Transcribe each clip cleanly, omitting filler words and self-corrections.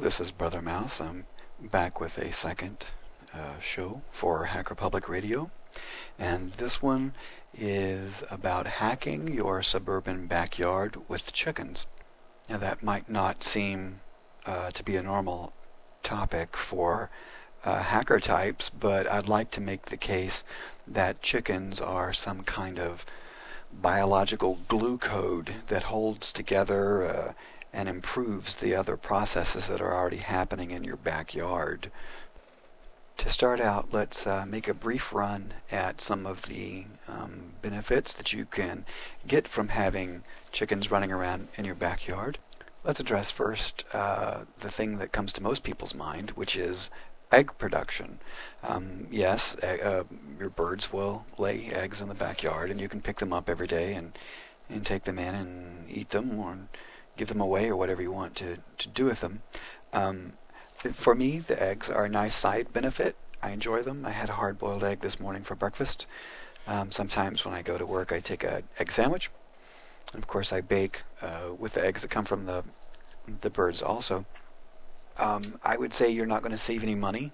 this is Brother Mouse. I'm back with a second show for Hacker Public Radio, and this one is about hacking your suburban backyard with chickens. Now that might not seem to be a normal topic for hacker types, but I'd like to make the case that chickens are some kind of biological glue code that holds together and improves the other processes that are already happening in your backyard. To start out, let's make a brief run at some of the benefits that you can get from having chickens running around in your backyard. Let's address first the thing that comes to most people's mind, which is egg production. Yes, your birds will lay eggs in the backyard, and you can pick them up every day and take them in and eat them or give them away or whatever you want to do with them. For me, the eggs are a nice side benefit. I enjoy them. I had a hard-boiled egg this morning for breakfast. Sometimes when I go to work, I take an egg sandwich. And of course, I bake with the eggs that come from the birds also. I would say you're not going to save any money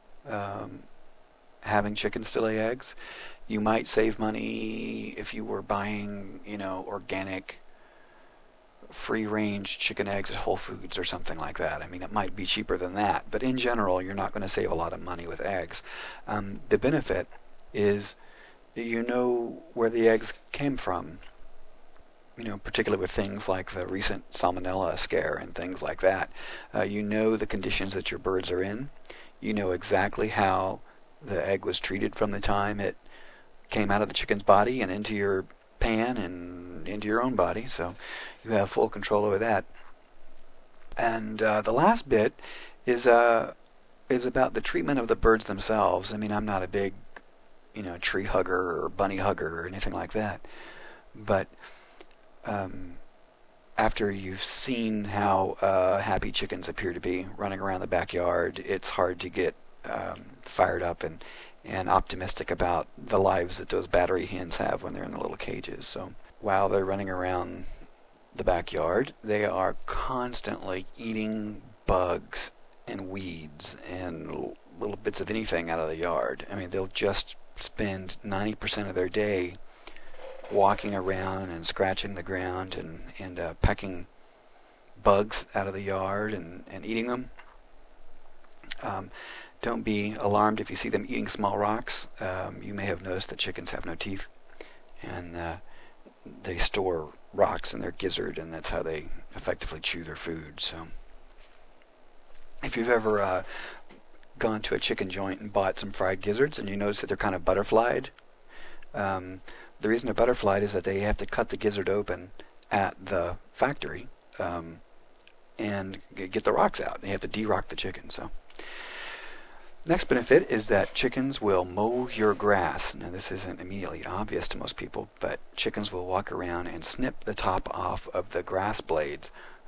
having chickens to lay eggs. You might save money if you were buying, organic, free-range chicken eggs at Whole Foods or something like that. I mean, it might be cheaper than that, but in general, you're not going to save a lot of money with eggs. The benefit is you know where the eggs came from. Particularly with things like the recent salmonella scare and things like that. You know the conditions that your birds are in. You know exactly how the egg was treated from the time it came out of the chicken's body and into your pan and into your own body, so you have full control over that. And the last bit is about the treatment of the birds themselves. I mean, I'm not a big, tree hugger or bunny hugger or anything like that, but after you've seen how happy chickens appear to be running around the backyard, it's hard to get fired up and optimistic about the lives that those battery hens have when they're in the little cages. So while they're running around the backyard, they are constantly eating bugs and weeds and little bits of anything out of the yard. I mean, they'll just spend 90% of their day walking around and scratching the ground and pecking bugs out of the yard and eating them. Don't be alarmed if you see them eating small rocks. You may have noticed that chickens have no teeth, and they store rocks in their gizzard, and that's how they effectively chew their food. So if you've ever gone to a chicken joint and bought some fried gizzards and you notice that they're kind of butterflied, the reason they're butterflied is that they have to cut the gizzard open at the factory and get the rocks out. They have to de-rock the chicken. So, next benefit is that chickens will mow your grass. Now, this isn't immediately obvious to most people, but chickens will walk around and snip the top off of the grass blades.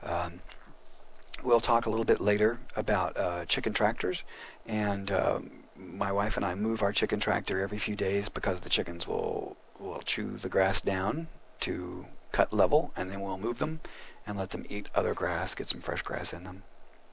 We'll talk a little bit later about chicken tractors, and my wife and I move our chicken tractor every few days because the chickens will chew the grass down to cut level, and then we'll move them and let them eat other grass, get some fresh grass in them.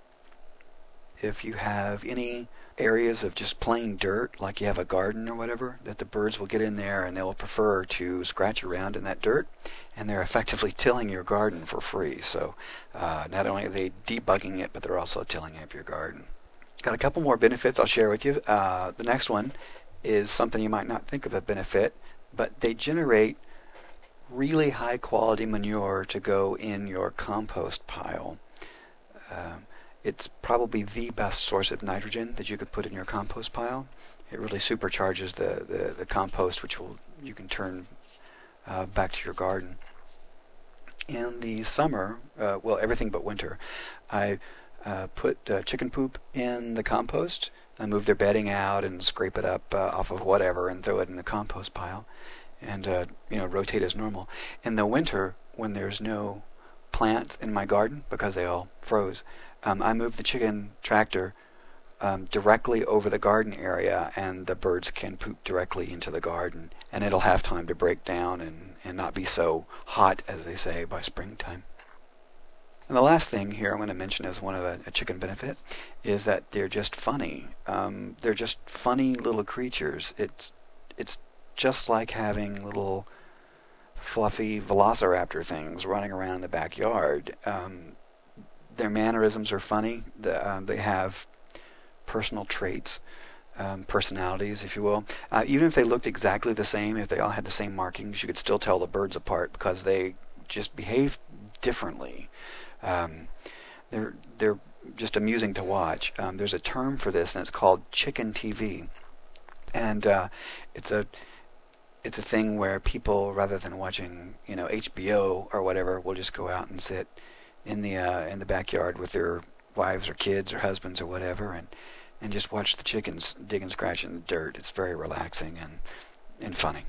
If you have any areas of just plain dirt, like you have a garden or whatever, that the birds will get in there and they'll prefer to scratch around in that dirt, and they're effectively tilling your garden for free. So not only are they debugging it, but they're also tilling up your garden. Got a couple more benefits I'll share with you. The next one is something you might not think of a benefit, but they generate really high quality manure to go in your compost pile. It's probably the best source of nitrogen that you could put in your compost pile. It really supercharges the compost, which you can turn back to your garden. In the summer, well, everything but winter, I put chicken poop in the compost. I move their bedding out and scrape it up off of whatever and throw it in the compost pile, and rotate as normal. In the winter, when there's no plants in my garden because they all froze, I move the chicken tractor directly over the garden area, and the birds can poop directly into the garden, and it'll have time to break down and not be so hot, as they say, by springtime. And the last thing here I'm going to mention as one of a chicken benefit is that they're just funny. They're just funny little creatures. It's just like having little fluffy velociraptor things running around in the backyard. Their mannerisms are funny. They have personal traits, personalities, if you will. Even if they looked exactly the same, if they all had the same markings, you could still tell the birds apart because they just behave differently. Um, they're just amusing to watch. There's a term for this, and it's called chicken TV, and it's a it's a thing where people, rather than watching HBO or whatever, will just go out and sit in the backyard with their wives or kids or husbands or whatever, and just watch the chickens dig and scratch in the dirt. It's very relaxing and funny.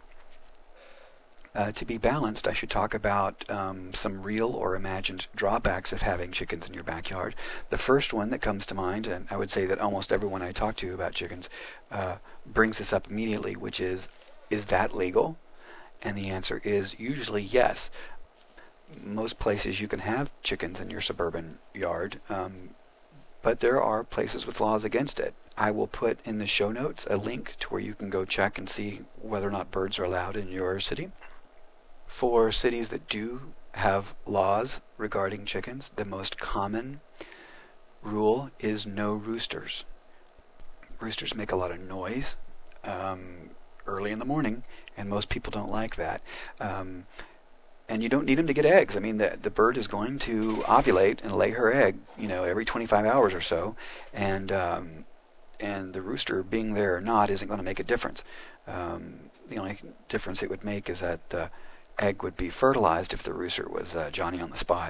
To be balanced, I should talk about some real or imagined drawbacks of having chickens in your backyard. The first one that comes to mind, and I would say that almost everyone I talk to about chickens brings this up immediately, which is that legal? And the answer is usually yes. Most places you can have chickens in your suburban yard, but there are places with laws against it. I will put in the show notes a link to where you can go check and see whether or not birds are allowed in your city. For cities that do have laws regarding chickens, the most common rule is no roosters. Roosters make a lot of noise early in the morning, and most people don't like that. And you don't need them to get eggs. I mean, the bird is going to ovulate and lay her egg, every 25 hours or so, and the rooster being there or not isn't going to make a difference. The only difference it would make is that the egg would be fertilized if the rooster was Johnny on the spot.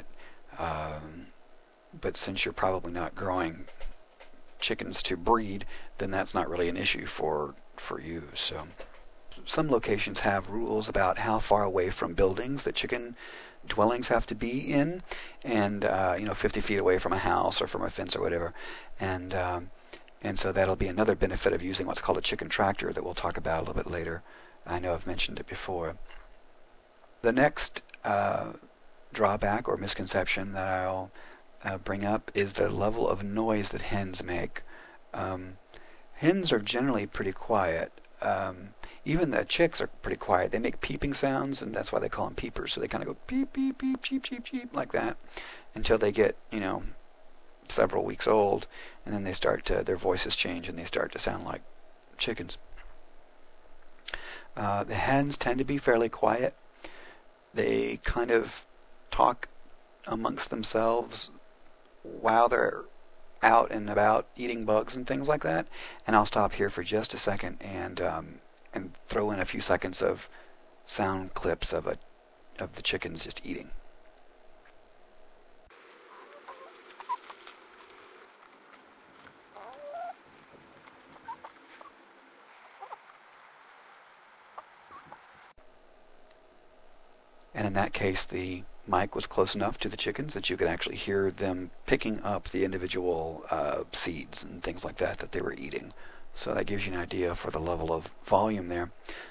But since you're probably not growing chickens to breed, then that's not really an issue for you. So some locations have rules about how far away from buildings that chicken dwellings have to be in, and 50 feet away from a house or from a fence or whatever, and so that'll be another benefit of using what's called a chicken tractor that we'll talk about a little bit later. I know I've mentioned it before. The next drawback or misconception that I'll bring up is the level of noise that hens make. Hens are generally pretty quiet. Even the chicks are pretty quiet. They make peeping sounds, and that's why they call them peepers. So they kind of go peep, peep, peep, cheep, cheep, cheep, like that, until they get, several weeks old, and then their voices change, and they start to sound like chickens. The hens tend to be fairly quiet. They kind of talk amongst themselves while they're out and about eating bugs and things like that. And I'll stop here for just a second and throw in a few seconds of sound clips of the chickens just eating. And in that case, the mic was close enough to the chickens that you could actually hear them picking up the individual seeds and things like that they were eating. So that gives you an idea for the level of volume there.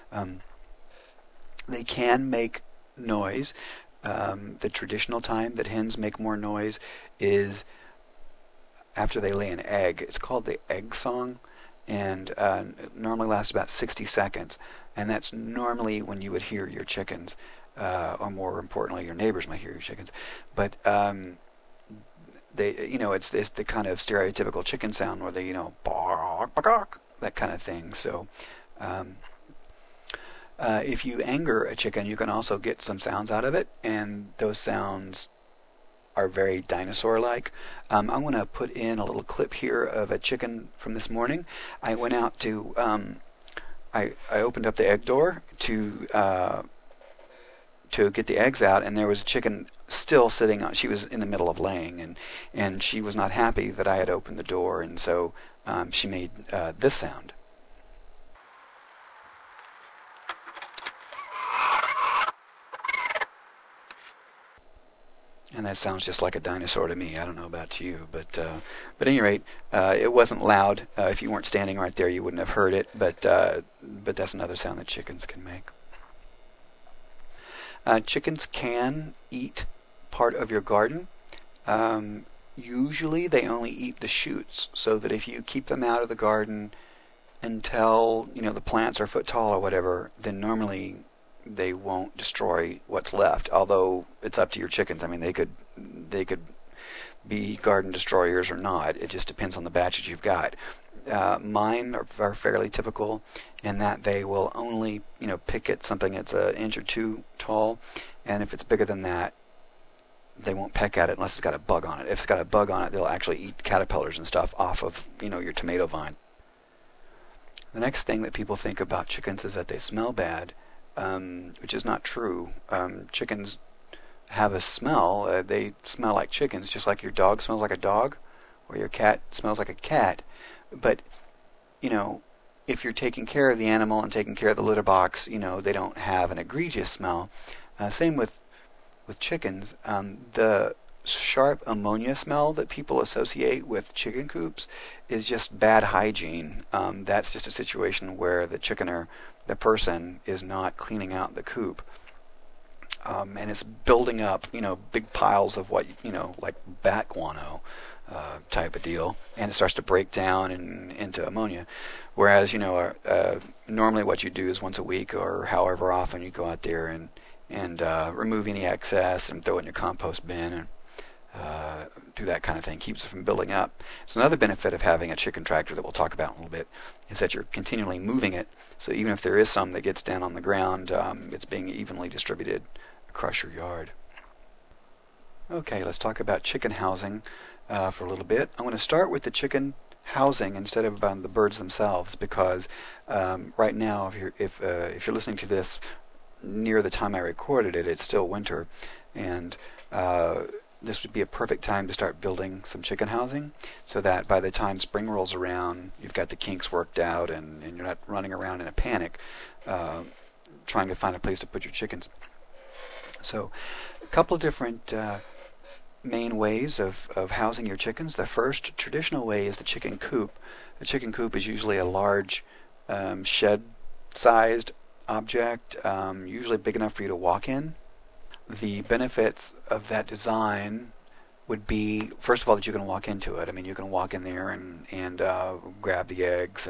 They can make noise. The traditional time that hens make more noise is after they lay an egg. It's called the egg song, and it normally lasts about 60 seconds. And that's normally when you would hear your chickens. Or more importantly, your neighbors might hear your chickens. But it's the kind of stereotypical chicken sound where they, bark, bark, that kind of thing. So if you anger a chicken, you can also get some sounds out of it, and those sounds are very dinosaur-like. I'm going to put in a little clip here of a chicken from this morning. I went out to, I opened up the egg door to get the eggs out, and there was a chicken still sitting on. She was in the middle of laying, and she was not happy that I had opened the door, and so she made this sound. And that sounds just like a dinosaur to me. I don't know about you, but at any rate, it wasn't loud. If you weren't standing right there, you wouldn't have heard it. But that's another sound that chickens can make. Chickens can eat part of your garden. Um, Usually they only eat the shoots, so that if you keep them out of the garden until the plants are a foot tall or whatever, then normally they won't destroy what's left. Although it's up to your chickens. I mean, they could be garden destroyers or not. It just depends on the batch that you've got. Mine are fairly typical in that they will only pick at something that's an inch or two tall, and if it's bigger than that, they won't peck at it unless it's got a bug on it. If it's got a bug on it, they'll actually eat caterpillars and stuff off of your tomato vine. The next thing that people think about chickens is that they smell bad, which is not true. Chickens have a smell. They smell like chickens, just like your dog smells like a dog, or your cat smells like a cat. But if you're taking care of the animal and taking care of the litter box, they don't have an egregious smell. Same with chickens. The sharp ammonia smell that people associate with chicken coops is just bad hygiene. That's just a situation where the chickener, the person, is not cleaning out the coop. And it's building up, big piles of what, like bat guano type of deal, and it starts to break down into ammonia. Whereas, normally what you do is once a week or however often you go out there and remove any excess and throw it in your compost bin and do that kind of thing. Keeps it from building up. So another benefit of having a chicken tractor that we'll talk about in a little bit is that you're continually moving it. So even if there is some that gets down on the ground, it's being evenly distributed across your yard. Okay, let's talk about chicken housing for a little bit. I'm going to start with the chicken housing instead of the birds themselves, because right now, if you're listening to this near the time I recorded it, it's still winter, and this would be a perfect time to start building some chicken housing, so that by the time spring rolls around, you've got the kinks worked out, and you're not running around in a panic trying to find a place to put your chickens. So a couple of different main ways of housing your chickens. The first traditional way is the chicken coop. The chicken coop is usually a large shed-sized object, usually big enough for you to walk in. The benefits of that design would be, first of all, that you can walk into it. I mean, you can walk in there and grab the eggs.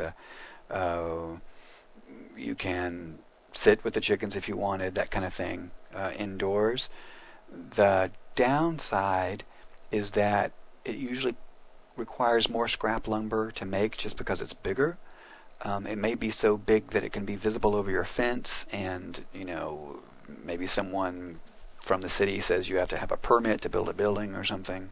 You can sit with the chickens if you wanted, that kind of thing, indoors. The downside is that it usually requires more scrap lumber to make just because it's bigger. It may be so big that it can be visible over your fence, and maybe someone from the city says you have to have a permit to build a building or something.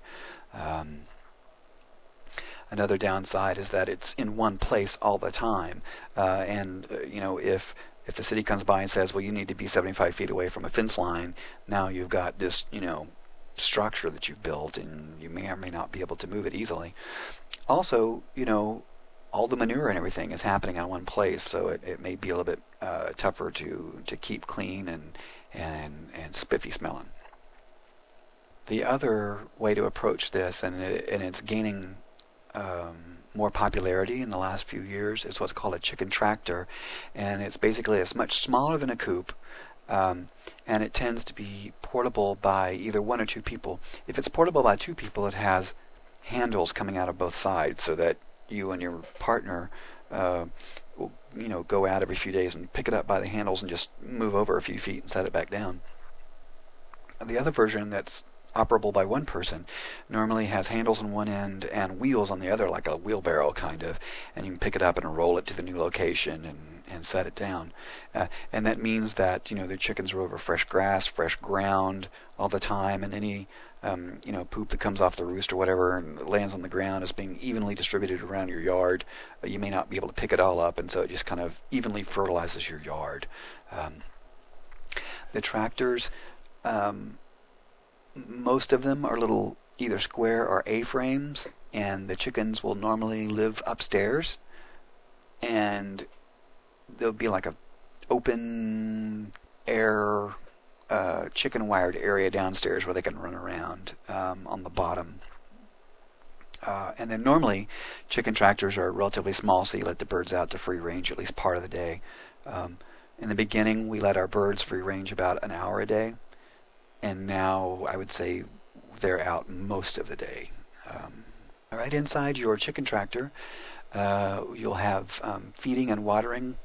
Another downside is that it's in one place all the time, and if the city comes by and says, well, you need to be 75 feet away from a fence line, now you've got this structure that you've built, and you may or may not be able to move it easily. Also, all the manure and everything is happening in one place, so it may be a little bit tougher to keep clean and spiffy smelling. The other way to approach this, and it's gaining more popularity in the last few years, is what's called a chicken tractor, and it's basically it's much smaller than a coop, and it tends to be portable by either one or two people. If it's portable by two people, it has handles coming out of both sides, so that you and your partner will go out every few days and pick it up by the handles and just move over a few feet and set it back down. The other version that's operable by one person normally has handles on one end and wheels on the other, like a wheelbarrow kind of, and you can pick it up and roll it to the new location and set it down. And that means that the chickens are over fresh grass, fresh ground all the time, and any poop that comes off the roost or whatever and lands on the ground is being evenly distributed around your yard. You may not be able to pick it all up, and so it just kind of evenly fertilizes your yard. The tractors, most of them are little either square or A-frames, and the chickens will normally live upstairs, and there'll be like a open air chicken wired area downstairs where they can run around on the bottom. And then normally chicken tractors are relatively small, so you let the birds out to free range at least part of the day. In the beginning, we let our birds free range about an hour a day, and now I would say they're out most of the day. All right, inside your chicken tractor, you'll have feeding and watering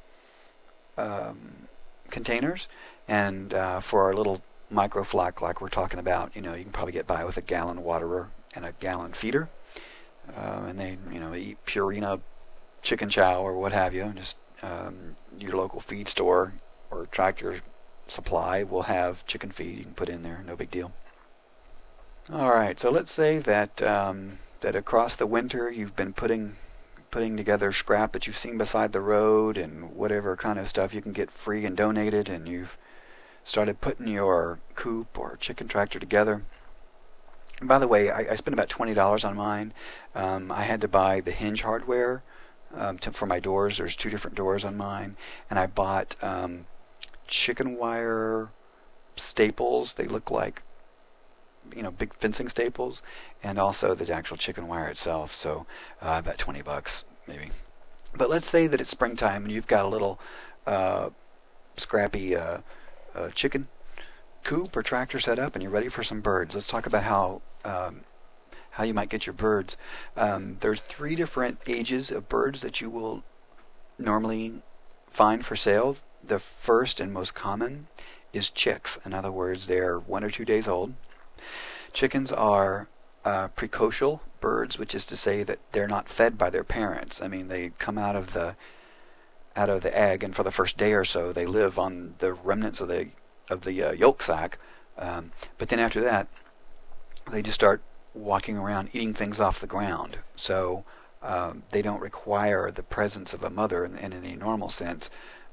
containers, and for our little micro flock like we're talking about, you can probably get by with a gallon waterer and a gallon feeder, and they eat Purina chicken chow or what have you. And just your local feed store or Tractor Supply will have chicken feed you can put in there, no big deal. All right, so let's say that that across the winter you've been putting together scrap that you've seen beside the road and whatever kind of stuff you can get free and donated, and you've started putting your coop or chicken tractor together. And by the way, I spent about $20 on mine. I had to buy the hinge hardware for my doors. There's 2 different doors on mine, and I bought chicken wire staples. They look like big fencing staples, and also the actual chicken wire itself. So about $20 maybe. But let's say that it's springtime and you've got a little scrappy chicken coop or tractor set up, and you're ready for some birds. Let's talk about how you might get your birds. There's 3 different ages of birds that you will normally find for sale. The first and most common is chicks. In other words, they're 1 or 2 days old. Chickens are precocial birds, which is to say that they're not fed by their parents. I mean, they come out of the egg, and for the first day or so, they live on the remnants of the yolk sac. But then after that, they just start walking around eating things off the ground. So they don't require the presence of a mother in any normal sense.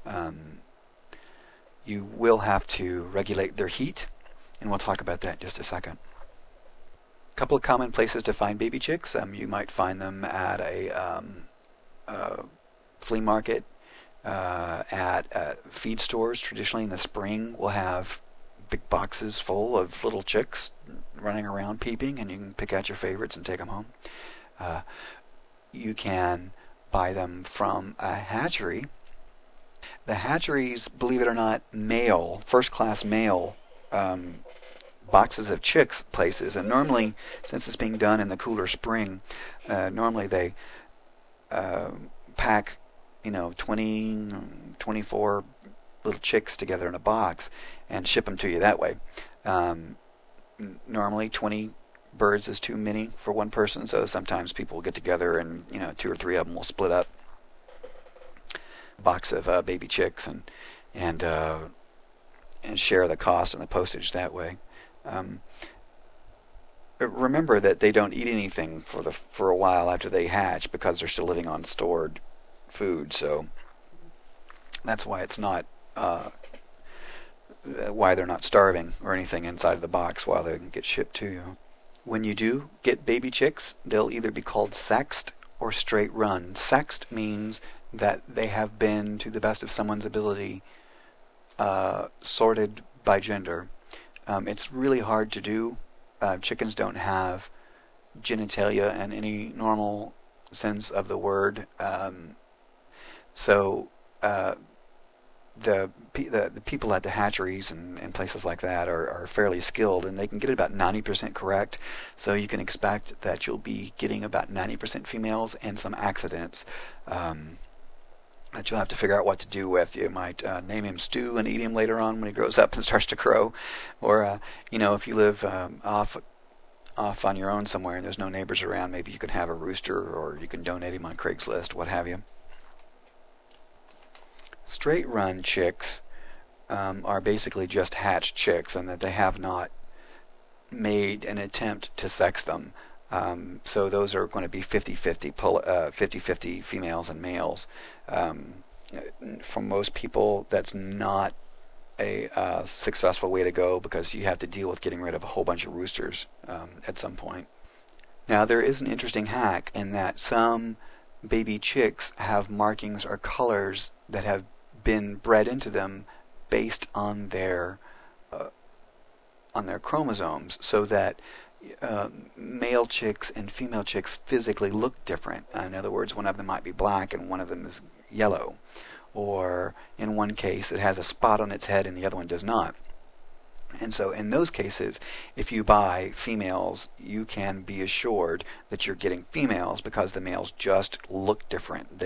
You will have to regulate their heat, and we'll talk about that in just a second. A couple of common places to find baby chicks. You might find them at a flea market, at feed stores. Traditionally in the spring, we'll have big boxes full of little chicks running around peeping, and you can pick out your favorites and take them home. You can buy them from a hatchery. The hatcheries, believe it or not, mail, first-class mail, boxes of chicks places, and normally, since it's being done in the cooler spring, normally they pack 20, 24 little chicks together in a box and ship them to you that way. Normally 20 birds is too many for one person, so sometimes people will get together and 2 or 3 of them will split up a box of baby chicks and share the cost and the postage that way. Remember that they don't eat anything for a while after they hatch because they're still living on stored food. So that's why it's not why they're not starving or anything inside of the box while they get shipped to you. When you do get baby chicks, they'll either be called sexed or straight run. Sexed means that they have been, to the best of someone's ability, sorted by gender. It's really hard to do. Chickens don't have genitalia in any normal sense of the word. So the people at the hatcheries and places like that are fairly skilled, and they can get it about 90% correct. So you can expect that you'll be getting about 90% females and some accidents that you'll have to figure out what to do with. You might name him Stu and eat him later on when he grows up and starts to crow. Or, if you live off on your own somewhere and there's no neighbors around, maybe you can have a rooster, or you can donate him on Craigslist, what have you. Straight run chicks are basically just hatched chicks, and that they have not made an attempt to sex them. So those are going to be 50-50 females and males. For most people, that's not a successful way to go, because you have to deal with getting rid of a whole bunch of roosters at some point. Now, there is an interesting hack in that some baby chicks have markings or colors that have been bred into them based on their chromosomes, so that male chicks and female chicks physically look different. In other words, one of them might be black and one of them is yellow, or in one case it has a spot on its head and the other one does not. And so in those cases, if you buy females, you can be assured that you're getting females because the males just look different.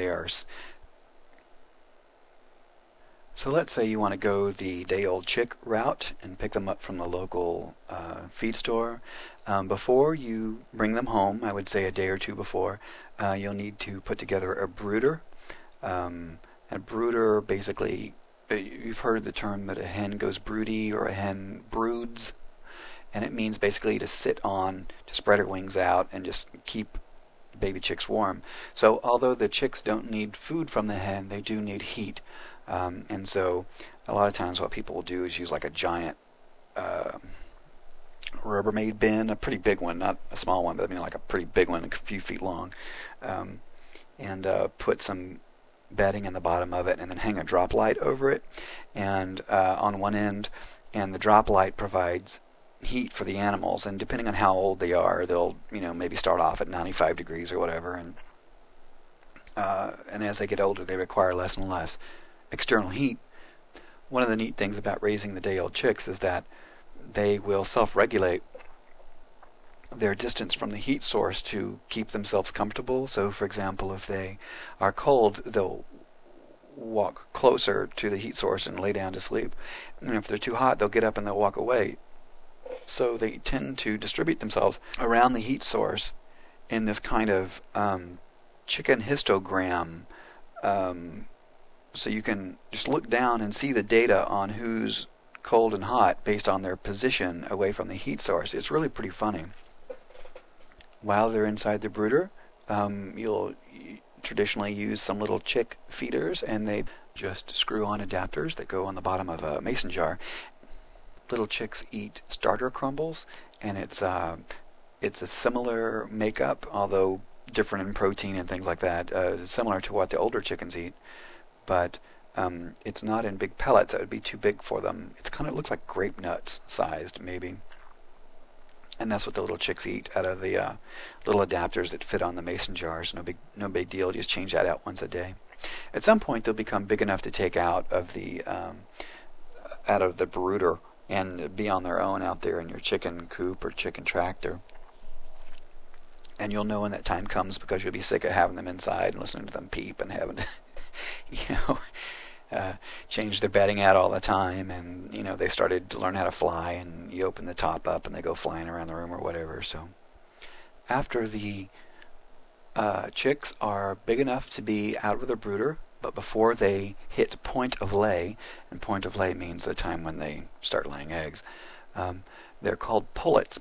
So let's say you want to go the day-old chick route and pick them up from the local feed store. Before you bring them home, I would say a day or two before, you'll need to put together a brooder. A brooder, basically, you've heard the term that a hen goes broody or a hen broods, and it means basically to sit on, to spread her wings out and just keep baby chicks warm. So although the chicks don't need food from the hen, they do need heat. And so a lot of times what people will do is use like a giant Rubbermaid bin, a pretty big one, not a small one, but I mean like a pretty big one, a few feet long, and put some bedding in the bottom of it, and then hang a drop light over it, and on one end, and the drop light provides heat for the animals. And depending on how old they are, they'll maybe start off at 95 degrees or whatever, and as they get older, they require less and less external heat. One of the neat things about raising the day-old chicks is that they will self-regulate their distance from the heat source to keep themselves comfortable. So, for example, if they are cold, they'll walk closer to the heat source and lay down to sleep. And if they're too hot, they'll get up and they'll walk away. So they tend to distribute themselves around the heat source in this kind of chicken histogram. So you can just look down and see the data on who's cold and hot based on their position away from the heat source. It's really pretty funny. While they're inside the brooder, you'll traditionally use some little chick feeders, and they just screw on adapters that go on the bottom of a mason jar. Little chicks eat starter crumbles, and it's a similar makeup, although different in protein and things like that, similar to what the older chickens eat. But it's not in big pellets. That would be too big for them. It kind of looks like grape nuts sized, maybe. And that's what the little chicks eat out of the little adapters that fit on the mason jars. No big deal. Just change that out once a day. At some point, they'll become big enough to take out of the brooder and be on their own out there in your chicken coop or chicken tractor. And you'll know when that time comes because you'll be sick of having them inside and listening to them peep and having to, change their bedding out all the time. And, they started to learn how to fly, and you open the top up and they go flying around the room or whatever. So after the chicks are big enough to be out of the brooder, but before they hit point of lay, and point of lay means the time when they start laying eggs, they're called pullets,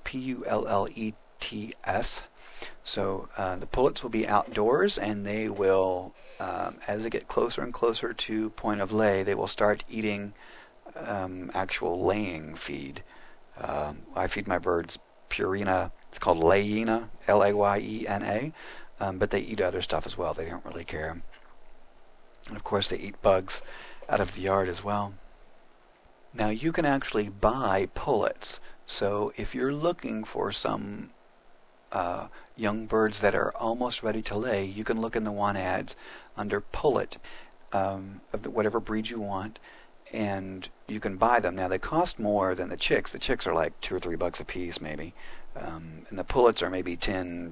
Pullets. So the pullets will be outdoors, and they will, as they get closer and closer to point of lay, they will start eating actual laying feed. I feed my birds Purina. It's called Layena, Layena, but they eat other stuff as well. They don't really care. And of course, they eat bugs out of the yard as well. Now, you can actually buy pullets. So if you're looking for some young birds that are almost ready to lay, you can look in the want ads under pullet of whatever breed you want, and you can buy them. Now, they cost more than the chicks. The chicks are like $2 or $3 a piece, maybe, and the pullets are maybe $10,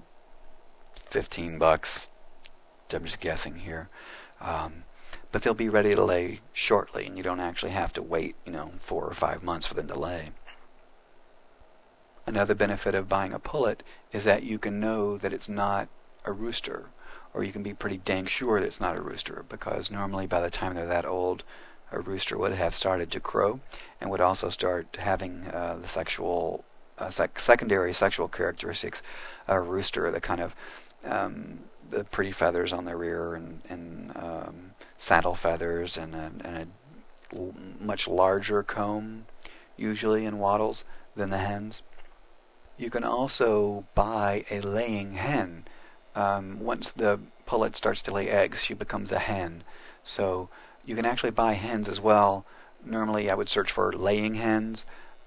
$15. I'm just guessing here. But they'll be ready to lay shortly, and you don't actually have to wait, 4 or 5 months for them to lay. Another benefit of buying a pullet is that you can know that it's not a rooster, or you can be pretty dang sure that it's not a rooster, because normally by the time they're that old, a rooster would have started to crow and would also start having the sexual, secondary sexual characteristics of a rooster, the kind of the pretty feathers on the rear and saddle feathers and a much larger comb, usually in wattles, than the hens. You can also buy a laying hen. Once the pullet starts to lay eggs, she becomes a hen. So you can actually buy hens as well. Normally I would search for laying hens.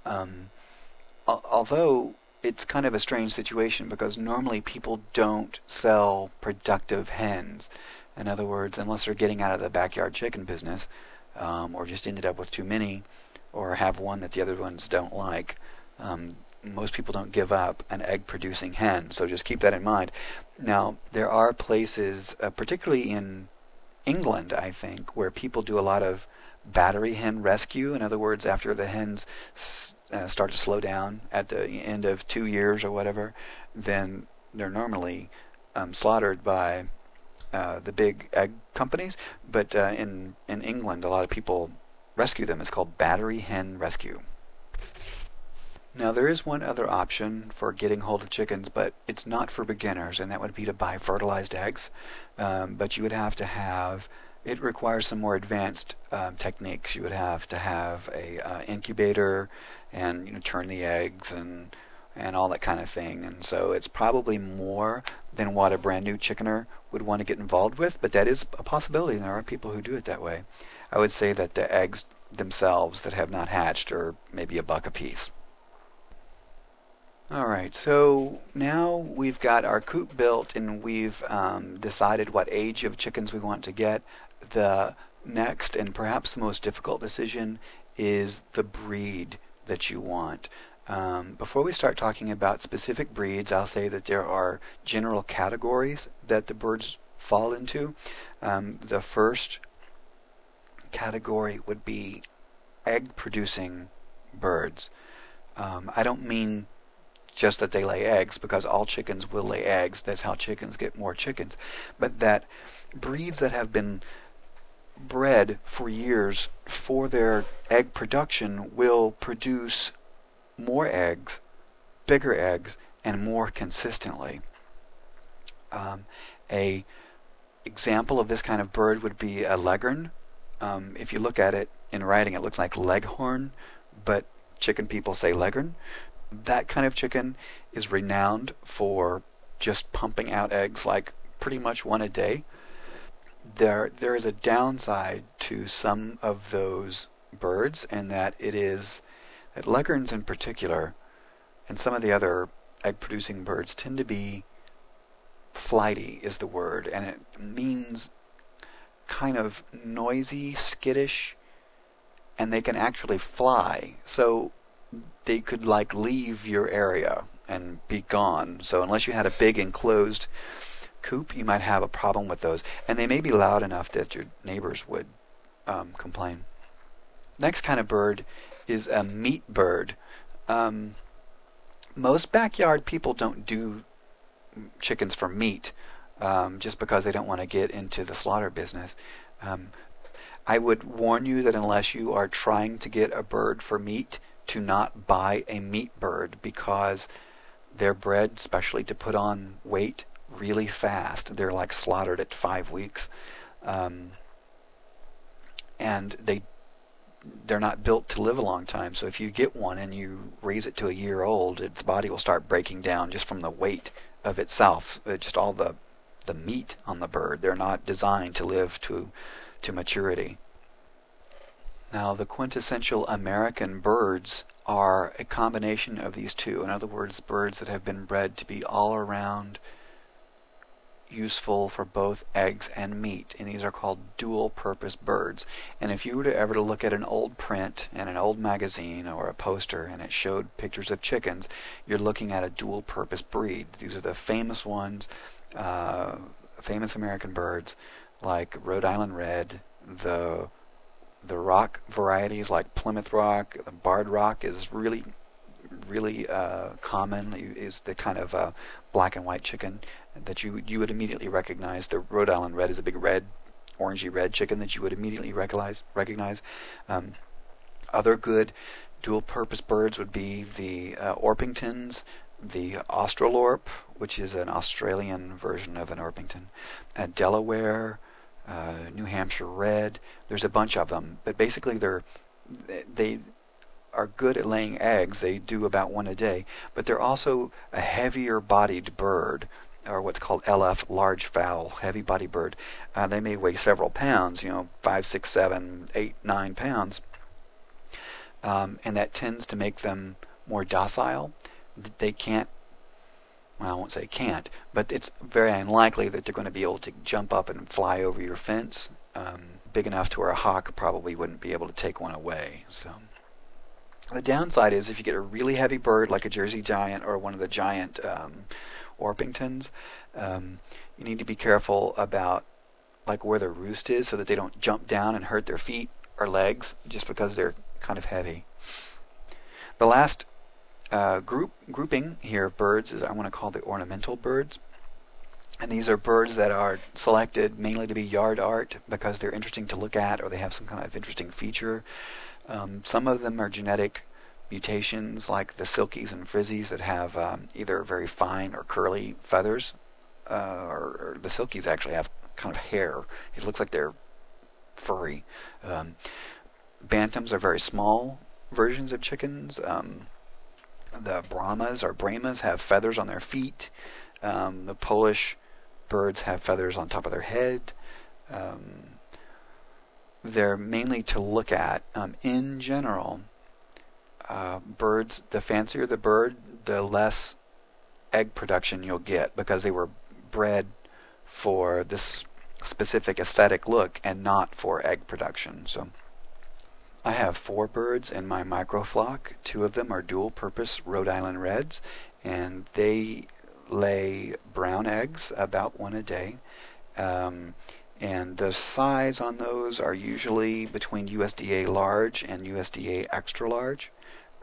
Although it's kind of a strange situation because normally people don't sell productive hens. In other words, unless they're getting out of the backyard chicken business, or just ended up with too many, or have one that the other ones don't like. Most people don't give up an egg-producing hen, so just keep that in mind. Now, there are places, particularly in England, I think, where people do a lot of battery hen rescue. In other words, after the hens start to slow down at the end of 2 years or whatever, then they're normally slaughtered by the big egg companies. But in England, a lot of people rescue them. It's called battery hen rescue. Now, there is one other option for getting hold of chickens, but it's not for beginners, and that would be to buy fertilized eggs. But you would have to have, it requires some more advanced techniques. You would have to have a incubator and turn the eggs and all that kind of thing. And so it's probably more than what a brand new chickener would want to get involved with, but that is a possibility. There are people who do it that way. I would say that the eggs themselves that have not hatched are maybe $1 a piece. All right, so now we've got our coop built and we've decided what age of chickens we want to get. The next and perhaps the most difficult decision is the breed that you want. Before we start talking about specific breeds, I'll say that there are general categories that the birds fall into. The first category would be egg-producing birds. I don't mean just that they lay eggs, because all chickens will lay eggs. That's how chickens get more chickens. But that breeds that have been bred for years for their egg production will produce more eggs, bigger eggs, and more consistently. A example of this kind of bird would be a leghorn. If you look at it in writing, it looks like leghorn, but chicken people say leghorn. That kind of chicken is renowned for just pumping out eggs like pretty much one a day. There is a downside to some of those birds, and that leghorns in particular, and some of the other egg-producing birds tend to be flighty, is the word, and it means kind of noisy, skittish, and they can actually fly. So they could leave your area and be gone. So unless you had a big enclosed coop, you might have a problem with those. And they may be loud enough that your neighbors would complain. Next kind of bird is a meat bird. Most backyard people don't do chickens for meat, just because they don't want to get into the slaughter business. I would warn you that unless you are trying to get a bird for meat, to not buy a meat bird, because they're bred especially to put on weight really fast. They're slaughtered at 5 weeks, and they're not built to live a long time. So if you get one and you raise it to a year old, its body will start breaking down just from the weight of itself. Just all the meat on the bird. They're not designed to live to maturity. Now, the quintessential American birds are a combination of these two. In other words, birds that have been bred to be all around useful for both eggs and meat, and these are called dual-purpose birds. And if you were to ever to look at an old print in an old magazine or a poster and it showed pictures of chickens, you're looking at a dual-purpose breed. These are the famous ones, famous American birds like Rhode Island Red, the rock varieties like Plymouth Rock. The Barred Rock is really common, is the kind of black and white chicken that you would immediately recognize. The Rhode Island Red is a big red, orangey red chicken that you would immediately recognize. Other good dual-purpose birds would be the Orpingtons, the Australorp, which is an Australian version of an Orpington, Delaware, New Hampshire Red. There's a bunch of them, but basically they are good at laying eggs. They do about one a day, but they're also a heavier-bodied bird, or what's called LF, large fowl, heavy body bird. They may weigh several pounds, 5, 6, 7, 8, 9 pounds, and that tends to make them more docile. They can't, well, I won't say can't, but it's very unlikely that they're going to be able to jump up and fly over your fence, big enough to where a hawk probably wouldn't be able to take one away. So The downside is if you get a really heavy bird like a Jersey Giant or one of the giant Orpingtons, you need to be careful about like where their roost is so that they don't jump down and hurt their feet or legs just because they're kind of heavy. The last grouping here of birds is I want to call the ornamental birds. And these are birds that are selected mainly to be yard art because they're interesting to look at or they have some kind of interesting feature. Some of them are genetic mutations like the silkies and frizzies that have either very fine or curly feathers, or the silkies actually have kind of hair. It looks like they're furry. Bantams are very small versions of chickens. The Brahmas or Brahmas have feathers on their feet. The Polish birds have feathers on top of their head. They're mainly to look at. In general, birds, the fancier the bird, the less egg production you'll get because they were bred for this specific aesthetic look and not for egg production. So I have 4 birds in my microflock. 2 of them are dual-purpose Rhode Island Reds, and they lay brown eggs, about 1 a day. And the size on those are usually between USDA large and USDA extra large.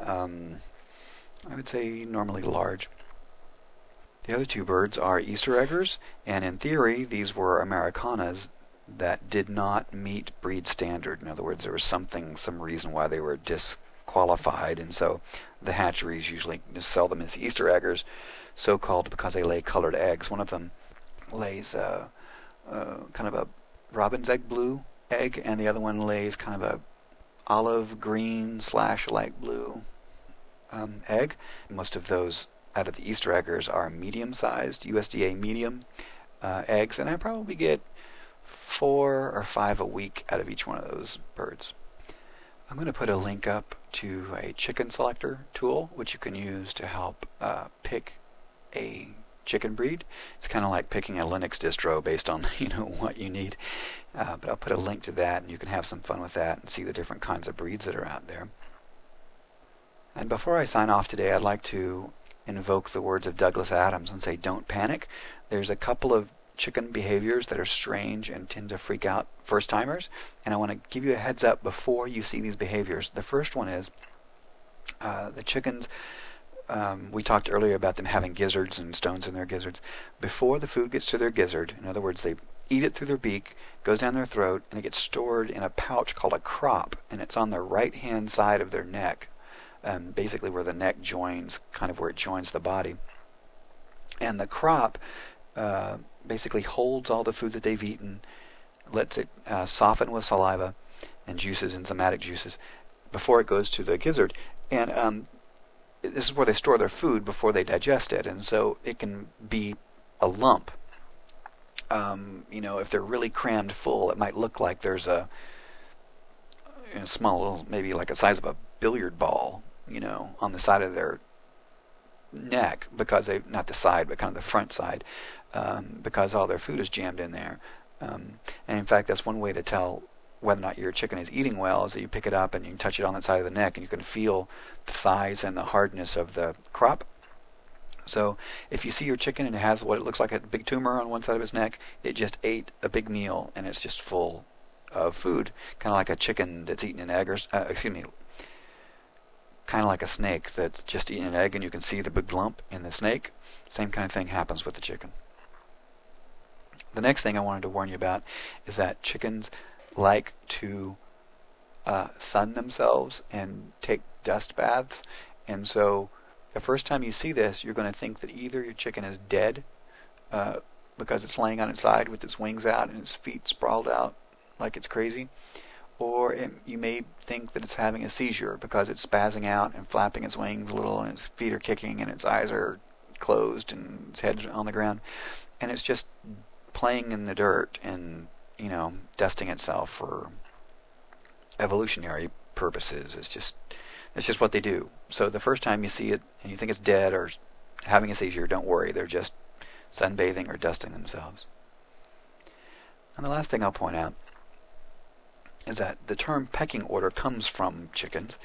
I would say normally large. The other 2 birds are Easter eggers, and in theory these were Americanas that did not meet breed standard. In other words, there was some reason why they were disqualified, and so the hatcheries usually just sell them as Easter eggers, so-called because they lay colored eggs. One of them lays kind of a robin's egg blue egg, and the other one lays kind of a olive green / light blue egg. Most of those out of the Easter eggers are medium-sized, USDA medium eggs, and I probably get 4 or 5 a week out of each one of those birds. I'm going to put a link up to a chicken selector tool, which you can use to help pick a chicken breed. It's kind of like picking a Linux distro based on what you need. But I'll put a link to that, and you can have some fun with that and see the different kinds of breeds that are out there. And before I sign off today, I'd like to invoke the words of Douglas Adams and say, don't panic. There's a couple of chicken behaviors that are strange and tend to freak out first-timers, and I want to give you a heads up before you see these behaviors. The first one is the chickens. We talked earlier about them having gizzards and stones in their gizzards. Before the food gets to their gizzard, in other words, they eat it through their beak, goes down their throat, and it gets stored in a pouch called a crop, and it's on the right-hand side of their neck, basically where the neck joins, kind of where it joins the body. And the crop basically holds all the food that they've eaten, lets it soften with saliva and juices, enzymatic juices, before it goes to the gizzard. And this is where they store their food before they digest it, and so it can be a lump. If they're really crammed full, it might look like there's a small little, maybe like the size of a billiard ball, on the side of their neck, because they, not the side, but kind of the front side, because all their food is jammed in there. And in fact, that's one way to tell whether or not your chicken is eating well, is that you pick it up and you can touch it on the side of the neck, and you can feel the size and the hardness of the crop. So if you see your chicken and it has what it looks like a big tumor on one side of its neck, it just ate a big meal and it's just full of food, kind of like a chicken that's eaten an egg, or kind of like a snake that's just eaten an egg and you can see the big lump in the snake. Same kind of thing happens with the chicken. The next thing I wanted to warn you about is that chickens like to sun themselves and take dust baths, and so the first time you see this, you're going to think that either your chicken is dead because it's laying on its side with its wings out and its feet sprawled out like it's crazy, or you may think that it's having a seizure because it's spazzing out and flapping its wings a little, and its feet are kicking and its eyes are closed and its head's on the ground, and it's just playing in the dirt and dusting itself for evolutionary purposes. It's just what they do. So the first time you see it and you think it's dead or having a seizure, don't worry. They're just sunbathing or dusting themselves. And the last thing I'll point out is that the term pecking order comes from chickens,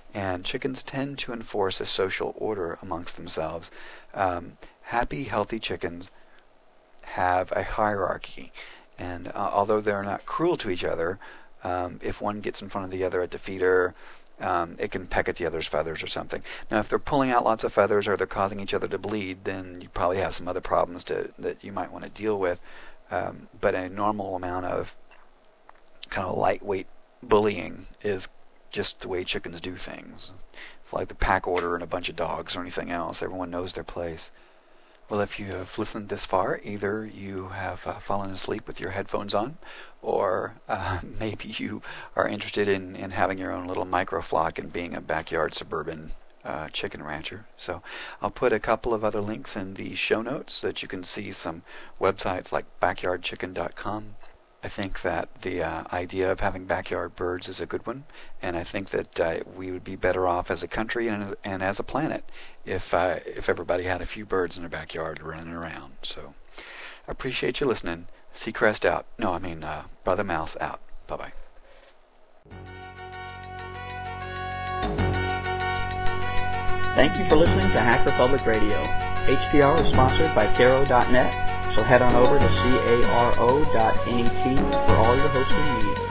And chickens tend to enforce a social order amongst themselves. Happy, healthy chickens have a hierarchy, and although they're not cruel to each other, if one gets in front of the other at the feeder, it can peck at the other's feathers or something. Now, if they're pulling out lots of feathers or they're causing each other to bleed, then you probably have some other problems that you might want to deal with. But a normal amount of kind of lightweight bullying is just the way chickens do things. It's like the pack order in a bunch of dogs or anything else. Everyone knows their place. Well, if you have listened this far, either you have fallen asleep with your headphones on, or maybe you are interested in having your own little micro flock and being a backyard suburban chicken rancher. So I'll put a couple of other links in the show notes so that you can see some websites like backyardchicken.com. I think that the idea of having backyard birds is a good one, and I think that we would be better off as a country and as a planet if everybody had a few birds in their backyard running around. So I appreciate you listening. Seacrest out. No, I mean Brother Mouse out. Bye-bye. Thank you for listening to Hacker Public Radio. HPR is sponsored by Caro.net. So head on over to caro.net for all your hosting needs.